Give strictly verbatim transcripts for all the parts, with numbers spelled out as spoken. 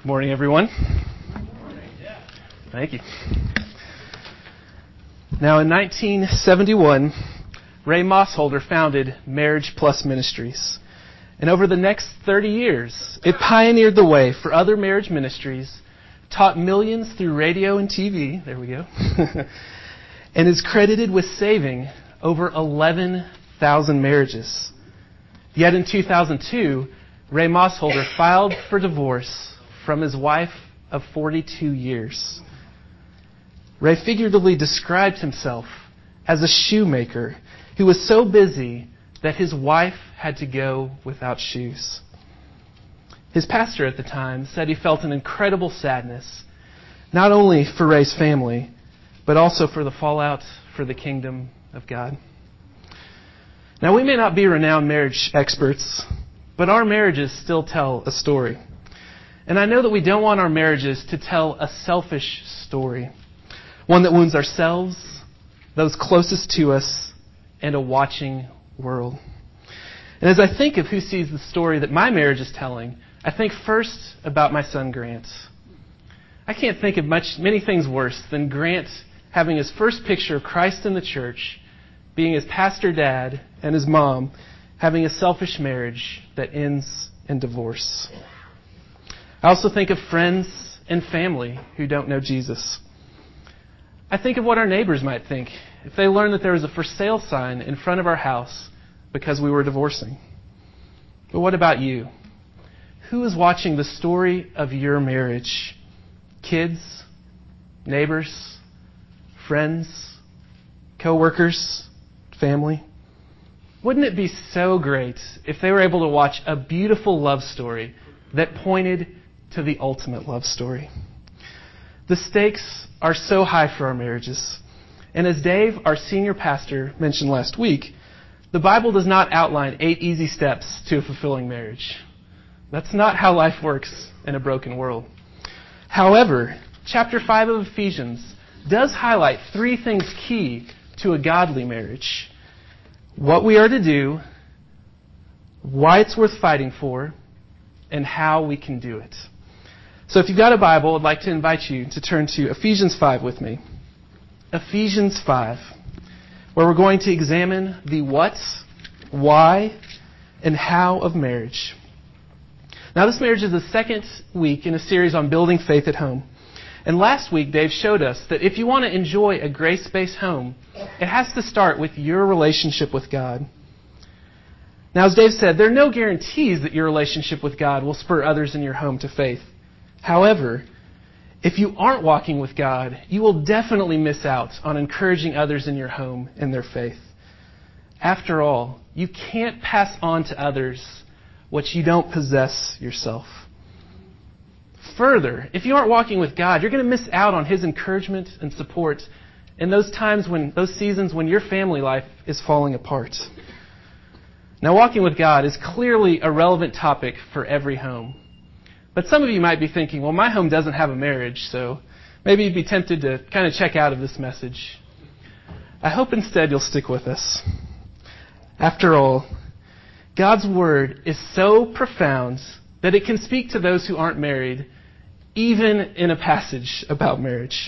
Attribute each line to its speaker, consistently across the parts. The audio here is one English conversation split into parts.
Speaker 1: Good morning, everyone. Thank you. Now, in nineteen seventy-one, Ray Mossholder founded Marriage Plus Ministries. And over the next thirty years, it pioneered the way for other marriage ministries, taught millions through radio and T V, there we go, and is credited with saving over eleven thousand marriages. Yet in two thousand two, Ray Mossholder filed for divorce from his wife of forty-two years. Ray figuratively described himself as a shoemaker who was so busy that his wife had to go without shoes. His pastor at the time said he felt an incredible sadness, not only for Ray's family, but also for the fallout for the kingdom of God. Now, we may not be renowned marriage experts, but our marriages still tell a story. And I know that we don't want our marriages to tell a selfish story, one that wounds ourselves, those closest to us, and a watching world. And as I think of who sees the story that my marriage is telling, I think first about my son Grant. I can't think of much, many things worse than Grant having his first picture of Christ in the church, being his pastor dad, and his mom having a selfish marriage that ends in divorce. I also think of friends and family who don't know Jesus. I think of what our neighbors might think if they learned that there was a for sale sign in front of our house because we were divorcing. But what about you? Who is watching the story of your marriage? Kids, neighbors, friends, co-workers, family? Wouldn't it be so great if they were able to watch a beautiful love story that pointed to the ultimate love story? The stakes are so high for our marriages. And as Dave, our senior pastor, mentioned last week, the Bible does not outline eight easy steps to a fulfilling marriage. That's not how life works in a broken world. However, chapter five of Ephesians does highlight three things key to a godly marriage: what we are to do, why it's worth fighting for, and how we can do it. So if you've got a Bible, I'd like to invite you to turn to Ephesians five with me. Ephesians five, where we're going to examine the what, why, and how of marriage. Now, this marriage is the second week in a series on building faith at home. And last week, Dave showed us that if you want to enjoy a grace-based home, it has to start with your relationship with God. Now, as Dave said, there are no guarantees that your relationship with God will spur others in your home to faith. However, if you aren't walking with God, you will definitely miss out on encouraging others in your home in their faith. After all, you can't pass on to others what you don't possess yourself. Further, if you aren't walking with God, you're going to miss out on His encouragement and support in those times when, those seasons when your family life is falling apart. Now, walking with God is clearly a relevant topic for every home. But some of you might be thinking, well, my home doesn't have a marriage, so maybe you'd be tempted to kind of check out of this message. I hope instead you'll stick with us. After all, God's Word is so profound that it can speak to those who aren't married, even in a passage about marriage.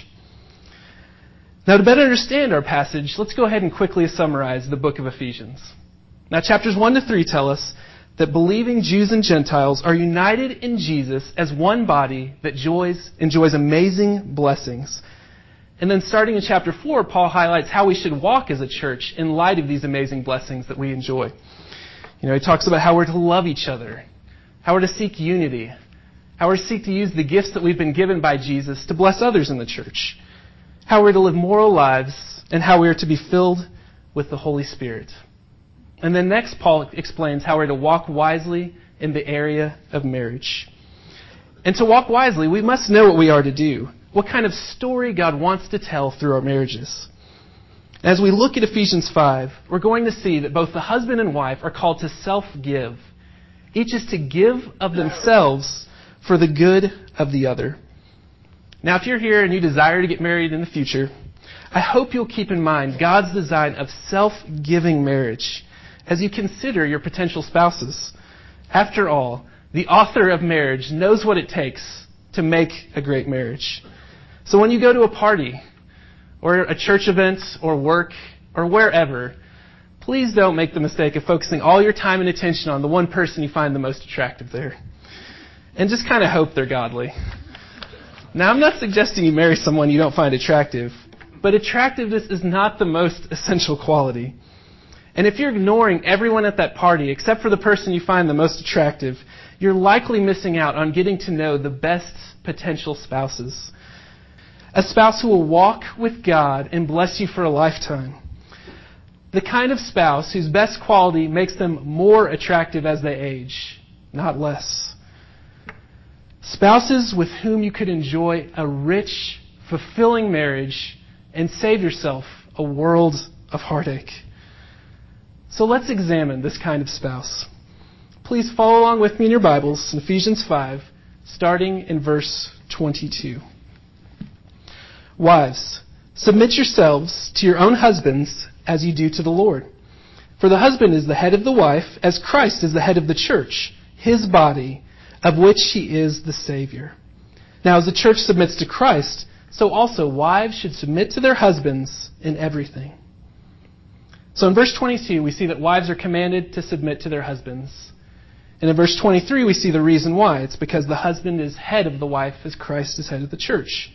Speaker 1: Now, to better understand our passage, let's go ahead and quickly summarize the book of Ephesians. Now, chapters one to three tell us that believing Jews and Gentiles are united in Jesus as one body that enjoys, enjoys amazing blessings. And then starting in chapter four, Paul highlights how we should walk as a church in light of these amazing blessings that we enjoy. You know, he talks about how we're to love each other, how we're to seek unity, how we're to seek to use the gifts that we've been given by Jesus to bless others in the church, how we're to live moral lives, and how we are to be filled with the Holy Spirit. And then next, Paul explains how we're to walk wisely in the area of marriage. And to walk wisely, we must know what we are to do, what kind of story God wants to tell through our marriages. As we look at Ephesians five, we're going to see that both the husband and wife are called to self-give. Each is to give of themselves for the good of the other. Now, if you're here and you desire to get married in the future, I hope you'll keep in mind God's design of self-giving marriage as you consider your potential spouses. After all, the author of marriage knows what it takes to make a great marriage. So when you go to a party or a church event or work or wherever, please don't make the mistake of focusing all your time and attention on the one person you find the most attractive there. And just kind of hope they're godly. Now, I'm not suggesting you marry someone you don't find attractive, but attractiveness is not the most essential quality. And if you're ignoring everyone at that party except for the person you find the most attractive, you're likely missing out on getting to know the best potential spouses. A spouse who will walk with God and bless you for a lifetime. The kind of spouse whose best quality makes them more attractive as they age, not less. Spouses with whom you could enjoy a rich, fulfilling marriage and save yourself a world of heartache. So let's examine this kind of spouse. Please follow along with me in your Bibles in Ephesians five, starting in verse twenty-two. Wives, submit yourselves to your own husbands as you do to the Lord. For the husband is the head of the wife, as Christ is the head of the church, his body, of which he is the Savior. Now, as the church submits to Christ, so also wives should submit to their husbands in everything. So in verse twenty-two, we see that wives are commanded to submit to their husbands. And in verse twenty-three, we see the reason why. It's because the husband is head of the wife as Christ is head of the church.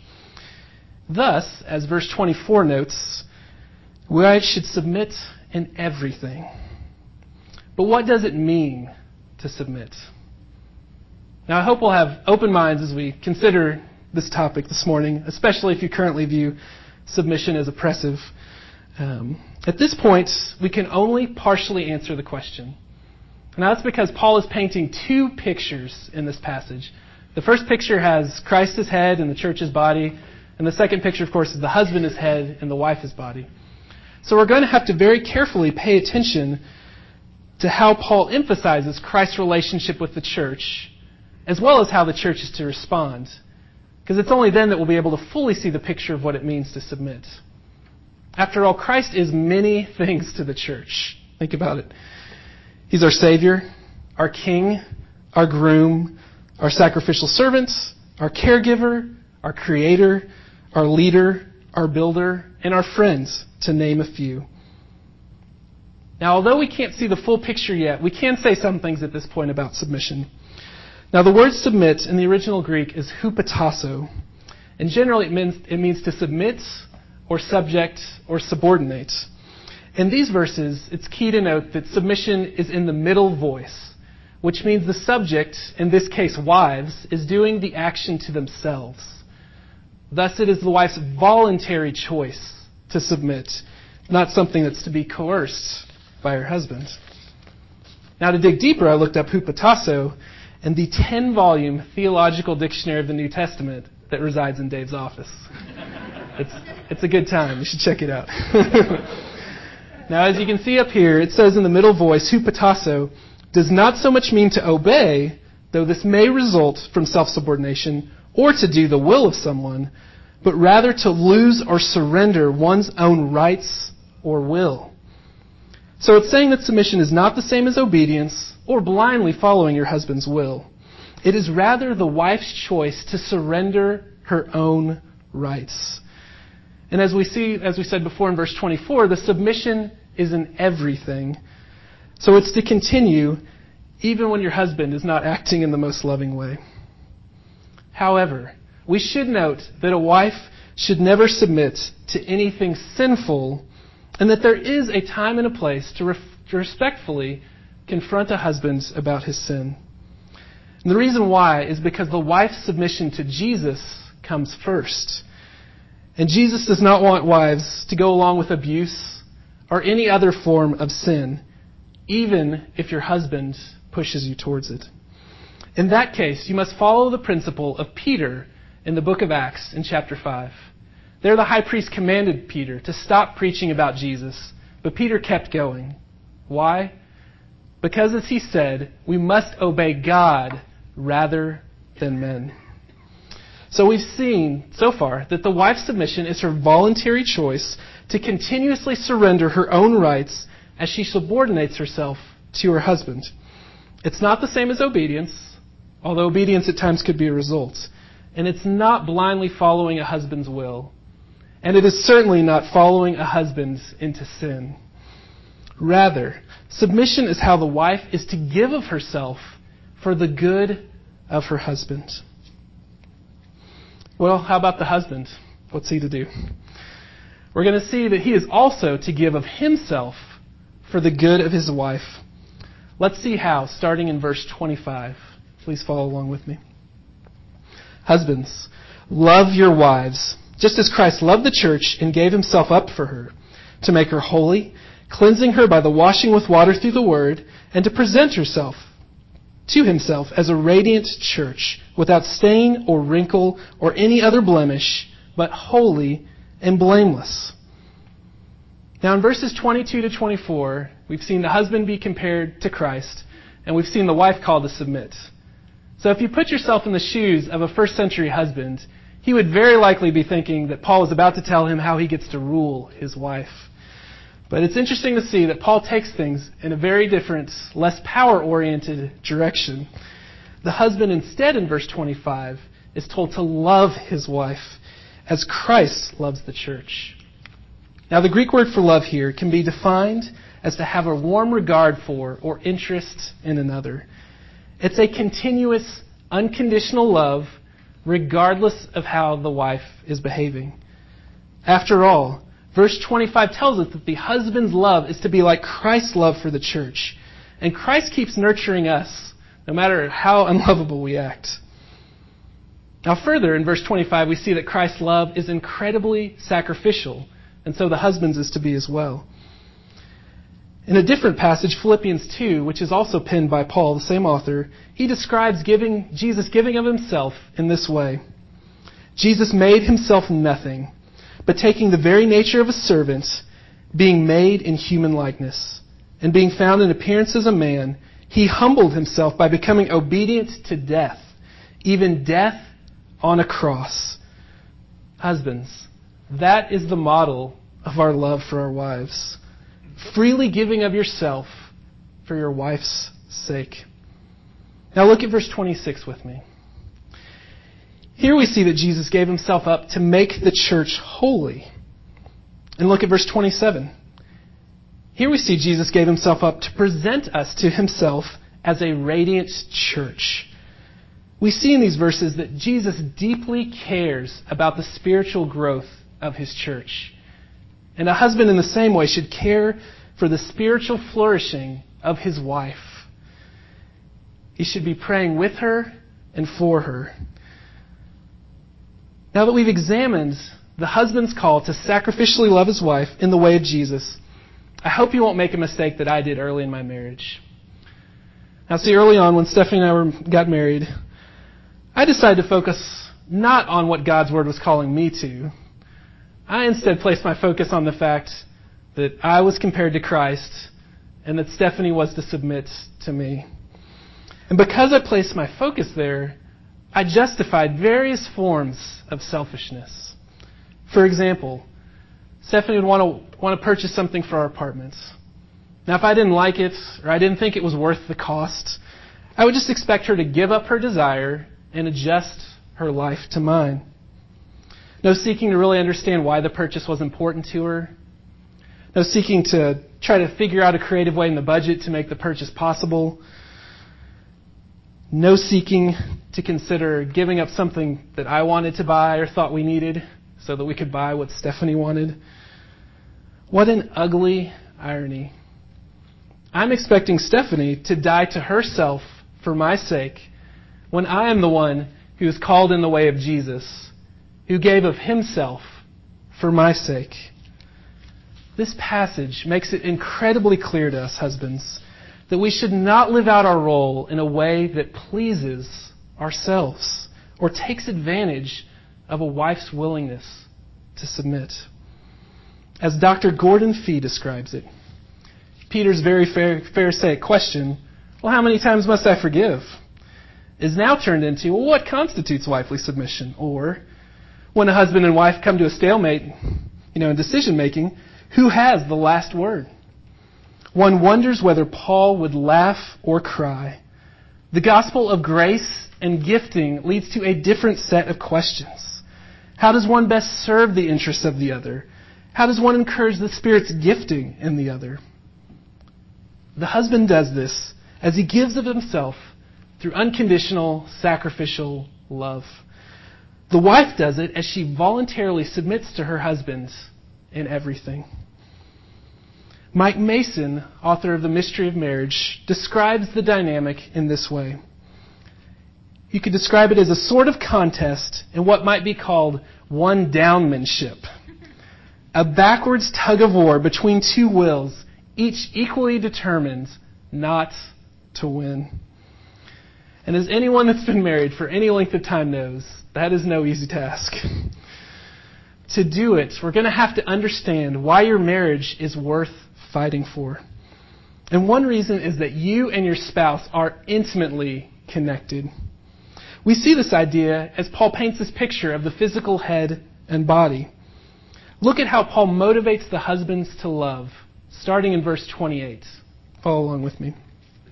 Speaker 1: Thus, as verse twenty-four notes, wives should submit in everything. But what does it mean to submit? Now, I hope we'll have open minds as we consider this topic this morning, especially if you currently view submission as oppressive. Um, at this point, we can only partially answer the question. Now, that's because Paul is painting two pictures in this passage. The first picture has Christ as head and the church as body. And the second picture, of course, is the husband as head and the wife as body. So we're going to have to very carefully pay attention to how Paul emphasizes Christ's relationship with the church, as well as how the church is to respond. Because it's only then that we'll be able to fully see the picture of what it means to submit. After all, Christ is many things to the church. Think about it. He's our Savior, our King, our groom, our sacrificial servant, our caregiver, our Creator, our leader, our builder, and our friends, to name a few. Now, although we can't see the full picture yet, we can say some things at this point about submission. Now, the word submit in the original Greek is hupotasso, and generally it means, it means to submit or subject or subordinate. In these verses, it's key to note that submission is in the middle voice, which means the subject, in this case wives, is doing the action to themselves. Thus, it is the wife's voluntary choice to submit, not something that's to be coerced by her husband. Now, to dig deeper, I looked up hupotasso in the ten-volume Theological Dictionary of the New Testament that resides in Dave's office. It's, it's a good time. You should check it out. Now, as you can see up here, it says in the middle voice, hupotasso does not so much mean to obey, though this may result from self-subordination, or to do the will of someone, but rather to lose or surrender one's own rights or will. So it's saying that submission is not the same as obedience or blindly following your husband's will. It is rather the wife's choice to surrender her own rights. And as we see, as we said before in verse twenty-four, the submission is in everything. So it's to continue even when your husband is not acting in the most loving way. However, we should note that a wife should never submit to anything sinful, and that there is a time and a place to, ref- to respectfully confront a husband about his sin. And the reason why is because the wife's submission to Jesus comes first. And Jesus does not want wives to go along with abuse or any other form of sin, even if your husband pushes you towards it. In that case, you must follow the principle of Peter in the book of Acts in chapter five. There the high priest commanded Peter to stop preaching about Jesus, but Peter kept going. Why? Because, as he said, we must obey God rather than men. So we've seen so far that the wife's submission is her voluntary choice to continuously surrender her own rights as she subordinates herself to her husband. It's not the same as obedience, although obedience at times could be a result. and it's not blindly following a husband's will. And it is certainly not following a husband into sin. Rather, submission is how the wife is to give of herself for the good of her husband. Well, how about the husband? What's he to do? We're going to see that he is also to give of himself for the good of his wife. Let's see how, starting in verse twenty-five. Please follow along with me. Husbands, love your wives, just as Christ loved the church and gave himself up for her, to make her holy, cleansing her by the washing with water through the word, and to present herself to himself as a radiant church, without stain or wrinkle or any other blemish, but holy and blameless. Now in verses twenty-two to twenty-four, we've seen the husband be compared to Christ, and we've seen the wife called to submit. So if you put yourself in the shoes of a first century husband, he would very likely be thinking that Paul was about to tell him how he gets to rule his wife. But it's interesting to see that Paul takes things in a very different, less power-oriented direction. The husband instead in verse twenty-five is told to love his wife as Christ loves the church. Now the Greek word for love here can be defined as to have a warm regard for or interest in another. It's a continuous, unconditional love regardless of how the wife is behaving. After all, verse twenty-five tells us that the husband's love is to be like Christ's love for the church. And Christ keeps nurturing us, no matter how unlovable we act. Now further, in verse twenty-five, we see that Christ's love is incredibly sacrificial, and so the husband's is to be as well. In a different passage, Philippians two, which is also penned by Paul, the same author, he describes giving Jesus giving of himself in this way. Jesus made himself nothing, but taking the very nature of a servant, being made in human likeness, and being found in appearance as a man, he humbled himself by becoming obedient to death, even death on a cross. Husbands, that is the model of our love for our wives. Freely giving of yourself for your wife's sake. Now look at verse twenty-six with me. Here we see that Jesus gave himself up to make the church holy. And look at verse twenty-seven. Here we see Jesus gave himself up to present us to himself as a radiant church. We see in these verses that Jesus deeply cares about the spiritual growth of his church. And a husband in the same way should care for the spiritual flourishing of his wife. He should be praying with her and for her. Now that we've examined the husband's call to sacrificially love his wife in the way of Jesus, I hope you won't make a mistake that I did early in my marriage. Now see, early on when Stephanie and I were, got married, I decided to focus not on what God's Word was calling me to. I instead placed my focus on the fact that I was compared to Christ and that Stephanie was to submit to me. And because I placed my focus there, I justified various forms of selfishness. For example, Stephanie would want to want to purchase something for our apartments. Now, if I didn't like it or I didn't think it was worth the cost, I would just expect her to give up her desire and adjust her life to mine. No seeking to really understand why the purchase was important to her. No seeking to try to figure out a creative way in the budget to make the purchase possible. No seeking to consider giving up something that I wanted to buy or thought we needed so that we could buy what Stephanie wanted. What an ugly irony. I'm expecting Stephanie to die to herself for my sake when I am the one who is called in the way of Jesus, who gave of himself for my sake. This passage makes it incredibly clear to us, husbands, that we should not live out our role in a way that pleases ourselves or takes advantage of a wife's willingness to submit. As Doctor Gordon Fee describes it, Peter's very Pharisaic question, well, how many times must I forgive? Is now turned into, well, what constitutes wifely submission? Or, when a husband and wife come to a stalemate, you know, in decision making, who has the last word? One wonders whether Paul would laugh or cry. The gospel of grace and gifting leads to a different set of questions. How does one best serve the interests of the other? How does one encourage the Spirit's gifting in the other? The husband does this as he gives of himself through unconditional, sacrificial love. The wife does it as she voluntarily submits to her husband in everything. Mike Mason, author of The Mystery of Marriage, describes the dynamic in this way. You could describe it as a sort of contest in what might be called one-downmanship. A backwards tug of war between two wills, each equally determined not to win. And as anyone that's been married for any length of time knows, that is no easy task. To do it, we're going to have to understand why your marriage is worth fighting for. And one reason is that you and your spouse are intimately connected. We see this idea as Paul paints this picture of the physical head and body. Look at how Paul motivates the husbands to love, starting in verse twenty-eight. Follow along with me.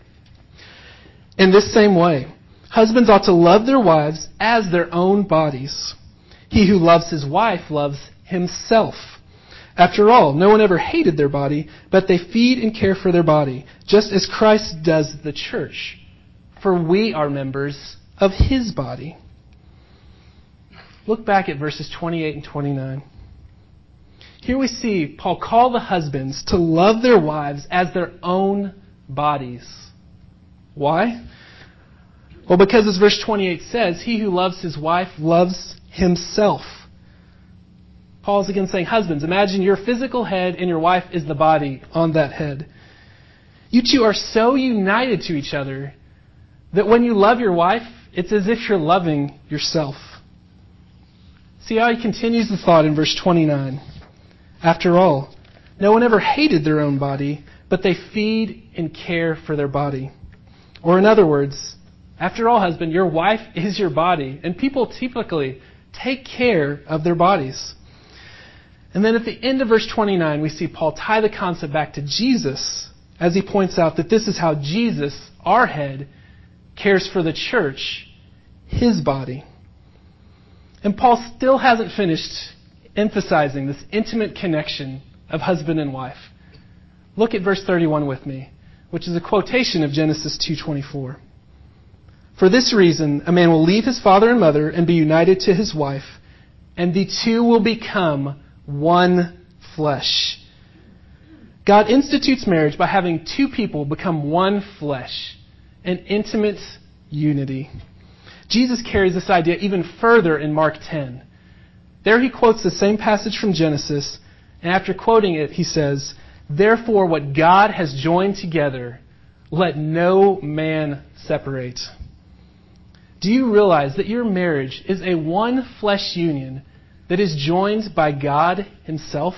Speaker 1: In this same way, husbands ought to love their wives as their own bodies. He who loves his wife loves himself. After all, no one ever hated their body, but they feed and care for their body, just as Christ does the church. For we are members of his body. Look back at verses twenty-eight and twenty-nine. Here we see Paul call the husbands to love their wives as their own bodies. Why? Well, because as verse twenty-eight says, he who loves his wife loves himself. Paul's again saying, husbands, imagine your physical head and your wife is the body on that head. You two are so united to each other that when you love your wife, it's as if you're loving yourself. See how he continues the thought in verse twenty-nine. After all, no one ever hated their own body, but they feed and care for their body. Or in other words, after all, husband, your wife is your body, and people typically take care of their bodies. And then at the end of verse twenty-nine, we see Paul tie the concept back to Jesus as he points out that this is how Jesus, our head, cares for the church, his body. And Paul still hasn't finished emphasizing this intimate connection of husband and wife. Look at verse thirty-one with me, which is a quotation of Genesis two twenty-four. For this reason, a man will leave his father and mother and be united to his wife, and the two will become one flesh. God institutes marriage by having two people become one flesh, an intimate unity. Jesus carries this idea even further in Mark ten. There he quotes the same passage from Genesis, and after quoting it, he says, therefore what God has joined together, let no man separate. Do you realize that your marriage is a one flesh union that is joined by God himself?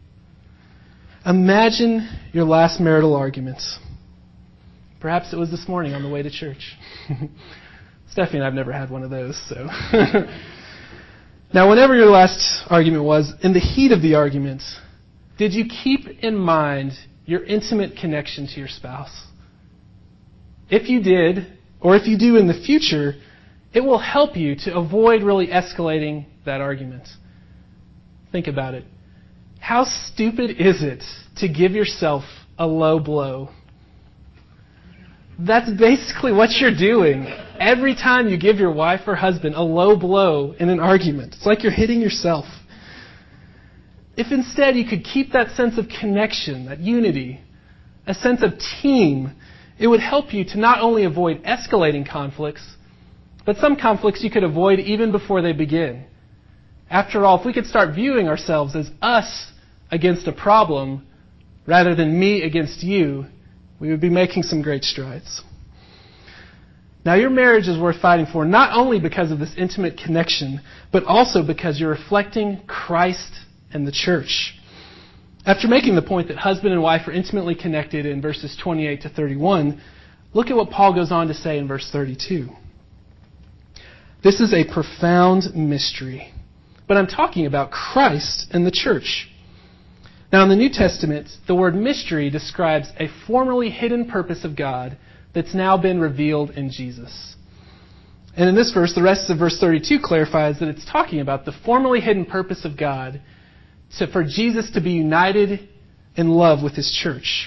Speaker 1: Imagine your last marital argument. Perhaps it was this morning on the way to church. Stephanie and I have never had one of those, so. Now, whenever your last argument was, in the heat of the argument, did you keep in mind your intimate connection to your spouse? If you did, or if you do in the future, it will help you to avoid really escalating that argument. Think about it. How stupid is it to give yourself a low blow? That's basically what you're doing. Every time you give your wife or husband a low blow in an argument, it's like you're hitting yourself. If instead you could keep that sense of connection, that unity, a sense of team, it would help you to not only avoid escalating conflicts, but some conflicts you could avoid even before they begin. After all, if we could start viewing ourselves as us against a problem rather than me against you, we would be making some great strides. Now, your marriage is worth fighting for not only because of this intimate connection, but also because you're reflecting Christ and the church. After making the point that husband and wife are intimately connected in verses twenty-eight to thirty-one, look at what Paul goes on to say in verse thirty-two. This is a profound mystery, but I'm talking about Christ and the church. Now, in the New Testament, the word mystery describes a formerly hidden purpose of God that's now been revealed in Jesus. And in this verse, the rest of verse thirty-two clarifies that it's talking about the formerly hidden purpose of God to, for Jesus to be united in love with his church.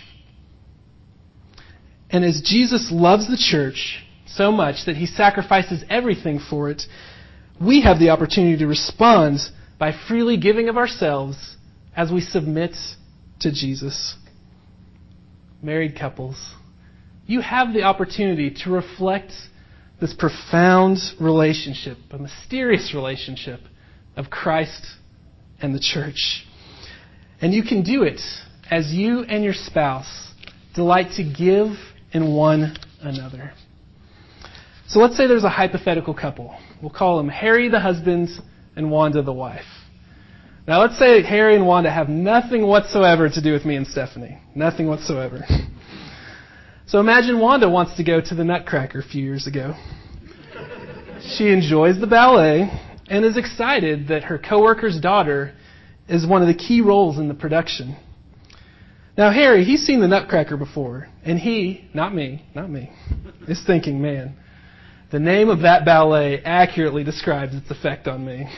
Speaker 1: And as Jesus loves the church so much that he sacrifices everything for it, we have the opportunity to respond by freely giving of ourselves as we submit to Jesus. Married couples, you have the opportunity to reflect this profound relationship, a mysterious relationship of Christ and the church. And you can do it as you and your spouse delight to give in one another. So let's say there's a hypothetical couple. We'll call them Harry the husband and Wanda the wife. Now let's say Harry and Wanda have nothing whatsoever to do with me and Stephanie. Nothing whatsoever. So imagine Wanda wants to go to the Nutcracker a few years ago. She enjoys the ballet and is excited that her coworker's daughter is one of the key roles in the production. Now Harry, he's seen the Nutcracker before, and he, not me, not me, is thinking, man, the name of that ballet accurately describes its effect on me.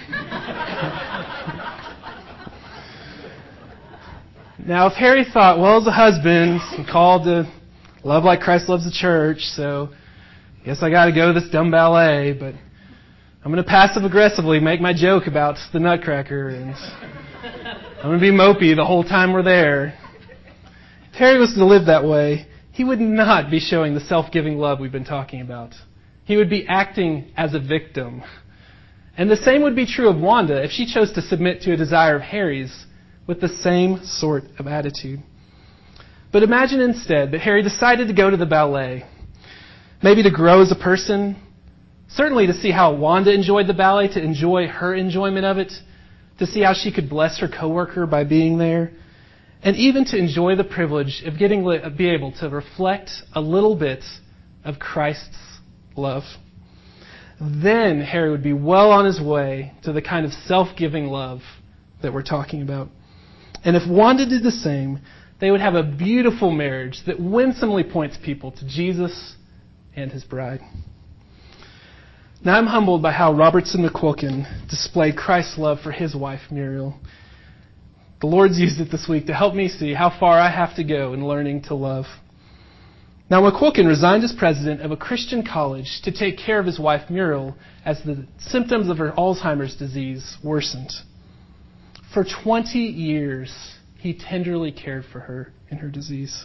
Speaker 1: Now if Harry thought, well, as a husband, I'm called to love like Christ loves the church, so I guess I got to go to this dumb ballet, but I'm going to passive-aggressively make my joke about the Nutcracker, and I'm going to be mopey the whole time we're there. If Harry was to live that way, he would not be showing the self-giving love we've been talking about. He would be acting as a victim. And the same would be true of Wanda if she chose to submit to a desire of Harry's with the same sort of attitude. But imagine instead that Harry decided to go to the ballet, maybe to grow as a person, certainly to see how Wanda enjoyed the ballet, to enjoy her enjoyment of it, to see how she could bless her coworker by being there, and even to enjoy the privilege of getting be able to reflect a little bit of Christ's love. Then Harry would be well on his way to the kind of self-giving love that we're talking about. And if Wanda did the same, they would have a beautiful marriage that winsomely points people to Jesus and his bride. Now I'm humbled by how Robertson McQuilkin displayed Christ's love for his wife, Muriel. The Lord's used it this week to help me see how far I have to go in learning to love. Now McQuilkin resigned as president of a Christian college to take care of his wife, Muriel, as the symptoms of her Alzheimer's disease worsened. For twenty years, he tenderly cared for her in her disease.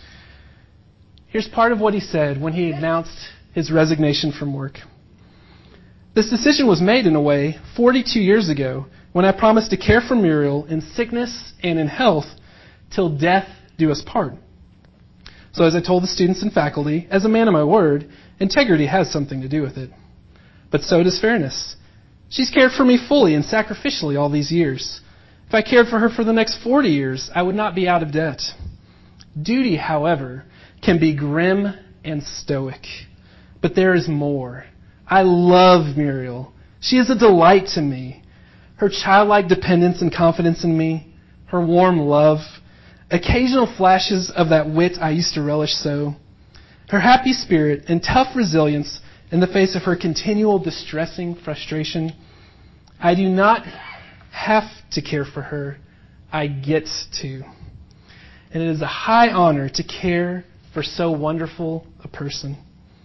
Speaker 1: Here's part of what he said when he announced his resignation from work. This decision was made in a way forty-two years ago when I promised to care for Muriel in sickness and in health till death do us part. So as I told the students and faculty, as a man of my word, integrity has something to do with it. But so does fairness. She's cared for me fully and sacrificially all these years. If I cared for her for the next forty years, I would not be out of debt. Duty, however, can be grim and stoic. But there is more. I love Muriel. She is a delight to me. Her childlike dependence and confidence in me, her warm love, occasional flashes of that wit I used to relish so, her happy spirit and tough resilience in the face of her continual distressing frustration. I do not have to care for her. I get to. And it is a high honor to care for so wonderful a person.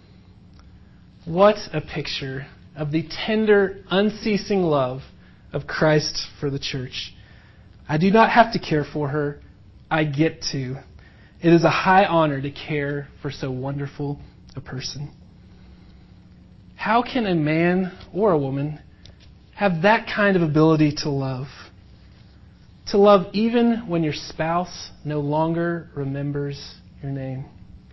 Speaker 1: What a picture of the tender, unceasing love of Christ for the church. I do not have to care for her. I get to. It is a high honor to care for so wonderful a person. How can a man or a woman have that kind of ability to love? To love even when your spouse no longer remembers your name.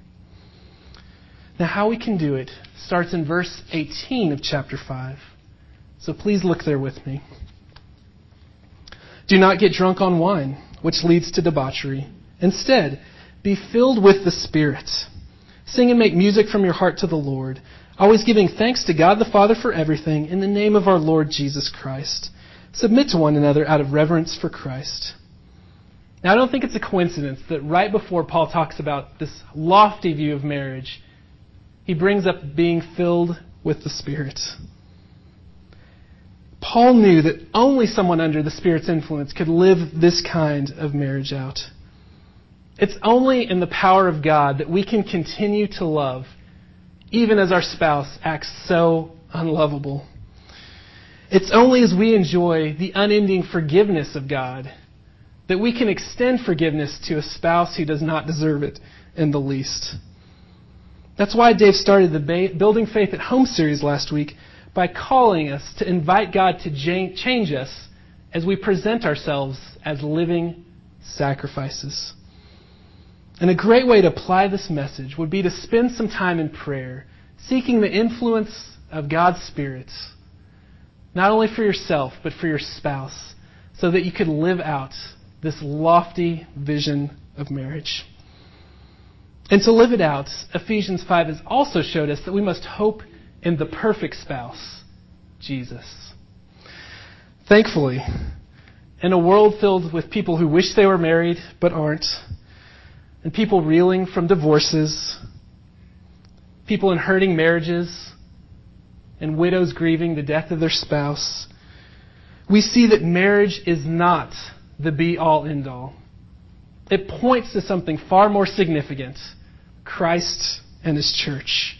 Speaker 1: Now, how we can do it starts in verse eighteen of chapter five. So please look there with me. Do not get drunk on wine, which leads to debauchery. Instead, be filled with the Spirit. Sing and make music from your heart to the Lord, always giving thanks to God the Father for everything in the name of our Lord Jesus Christ. Submit to one another out of reverence for Christ. Now, I don't think it's a coincidence that right before Paul talks about this lofty view of marriage, he brings up being filled with the Spirit. Paul knew that only someone under the Spirit's influence could live this kind of marriage out. It's only in the power of God that we can continue to love, even as our spouse acts so unlovable. It's only as we enjoy the unending forgiveness of God that we can extend forgiveness to a spouse who does not deserve it in the least. That's why Dave started the Building Faith at Home series last week by calling us to invite God to change us as we present ourselves as living sacrifices. And a great way to apply this message would be to spend some time in prayer, seeking the influence of God's Spirit, not only for yourself, but for your spouse, so that you could live out this lofty vision of marriage. And to live it out, Ephesians five has also showed us that we must hope in the perfect spouse, Jesus. Thankfully, in a world filled with people who wish they were married but aren't, and people reeling from divorces, people in hurting marriages, and widows grieving the death of their spouse, we see that marriage is not the be-all, end-all. It points to something far more significant, Christ and His church.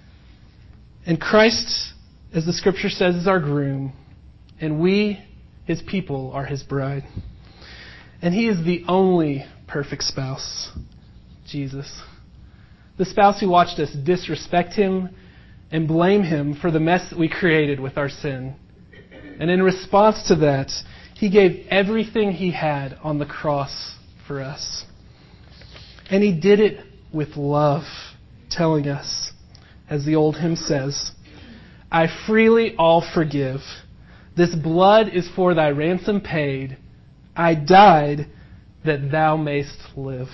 Speaker 1: And Christ, as the Scripture says, is our groom, and we, His people, are His bride. And He is the only perfect spouse, Jesus. The spouse who watched us disrespect Him and blame Him for the mess that we created with our sin. And in response to that, He gave everything He had on the cross for us. And He did it with love, telling us, as the old hymn says, I freely all forgive. This blood is for thy ransom paid. I died that thou mayst live.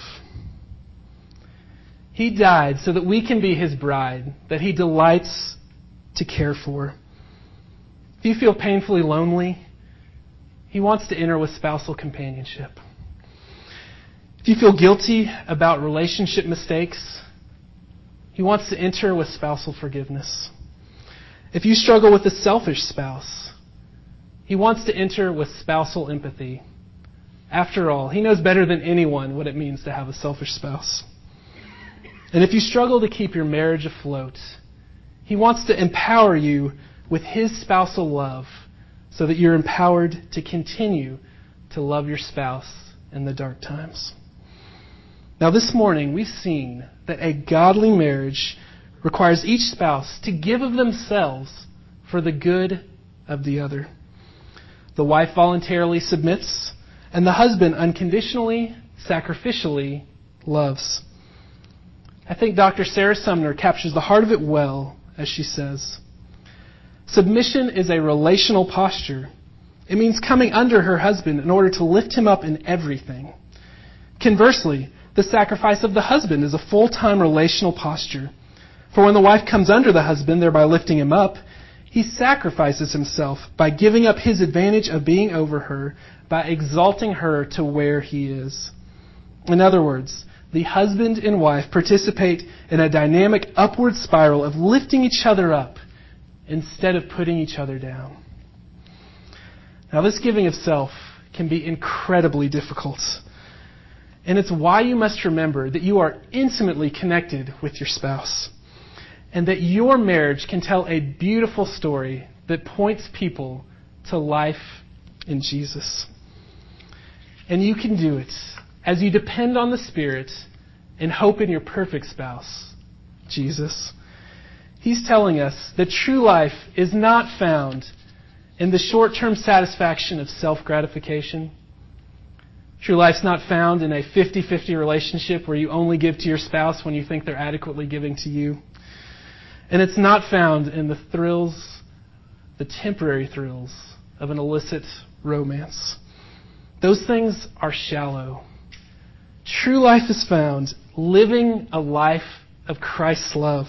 Speaker 1: He died so that we can be His bride, that He delights to care for. If you feel painfully lonely, He wants to enter with spousal companionship. If you feel guilty about relationship mistakes, He wants to enter with spousal forgiveness. If you struggle with a selfish spouse, He wants to enter with spousal empathy. After all, He knows better than anyone what it means to have a selfish spouse. And if you struggle to keep your marriage afloat, He wants to empower you with His spousal love so that you're empowered to continue to love your spouse in the dark times. Now, this morning, we've seen that a godly marriage requires each spouse to give of themselves for the good of the other. The wife voluntarily submits, and the husband unconditionally, sacrificially loves. I think Doctor Sarah Sumner captures the heart of it well as she says, submission is a relational posture. It means coming under her husband in order to lift him up in everything. Conversely, the sacrifice of the husband is a full-time relational posture. For when the wife comes under the husband, thereby lifting him up, he sacrifices himself by giving up his advantage of being over her, by exalting her to where he is. In other words, the husband and wife participate in a dynamic upward spiral of lifting each other up instead of putting each other down. Now, this giving of self can be incredibly difficult. And it's why you must remember that you are intimately connected with your spouse, and that your marriage can tell a beautiful story that points people to life in Jesus. And you can do it as you depend on the Spirit and hope in your perfect spouse, Jesus. He's telling us that true life is not found in the short-term satisfaction of self-gratification. True life's not found in a fifty-fifty relationship where you only give to your spouse when you think they're adequately giving to you. And it's not found in the thrills, the temporary thrills of an illicit romance. Those things are shallow. True life is found living a life of Christ's love.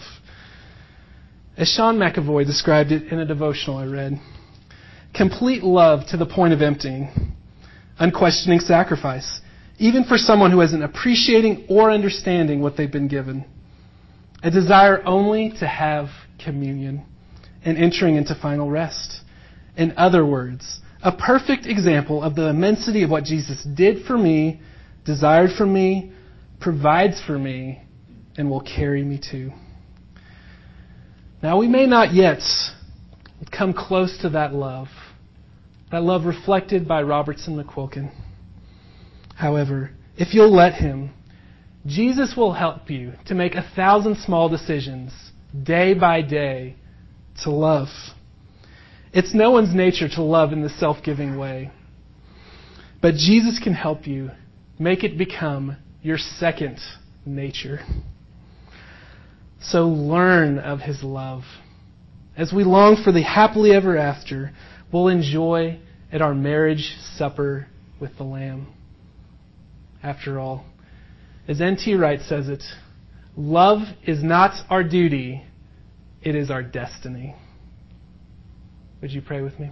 Speaker 1: As Sean McAvoy described it in a devotional I read, complete love to the point of emptying. Unquestioning sacrifice, even for someone who isn't appreciating or understanding what they've been given. A desire only to have communion. and entering into final rest. In other words, a perfect example of the immensity of what Jesus did for me, desired for me, provides for me, and will carry me to. Now, we may not yet come close to that love, that love reflected by Robertson McQuilkin. However, if you'll let Him, Jesus will help you to make a thousand small decisions day by day to love. It's no one's nature to love in the self-giving way. But Jesus can help you make it become your second nature. So learn of His love. As we long for the happily ever after, we'll enjoy at our marriage supper with the Lamb. After all, as N T Wright says it, love is not our duty, it is our destiny. Would you pray with me?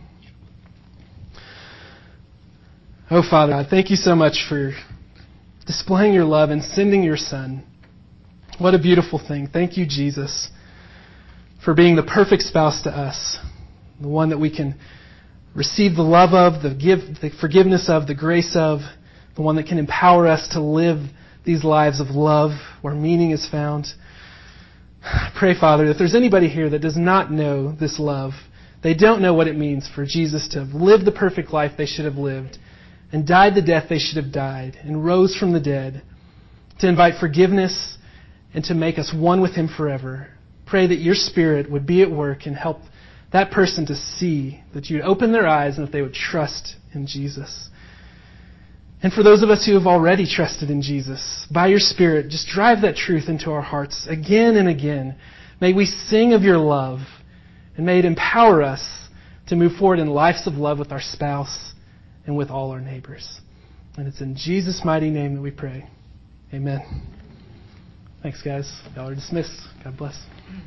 Speaker 1: Oh, Father, God, thank you so much for displaying your love and sending your Son. What a beautiful thing. Thank you, Jesus, for being the perfect spouse to us, the one that we can receive the love of, the give, the forgiveness of, the grace of, the one that can empower us to live these lives of love where meaning is found. I pray, Father, if there's anybody here that does not know this love, they don't know what it means for Jesus to have lived the perfect life they should have lived and died the death they should have died and rose from the dead to invite forgiveness and to make us one with Him forever. Pray that your Spirit would be at work and help that person to see, that you'd open their eyes and that they would trust in Jesus. And for those of us who have already trusted in Jesus, by your Spirit, just drive that truth into our hearts again and again. May we sing of your love, and may it empower us to move forward in lives of love with our spouse and with all our neighbors. And it's in Jesus' mighty name that we pray. Amen. Thanks, guys. Y'all are dismissed. God bless.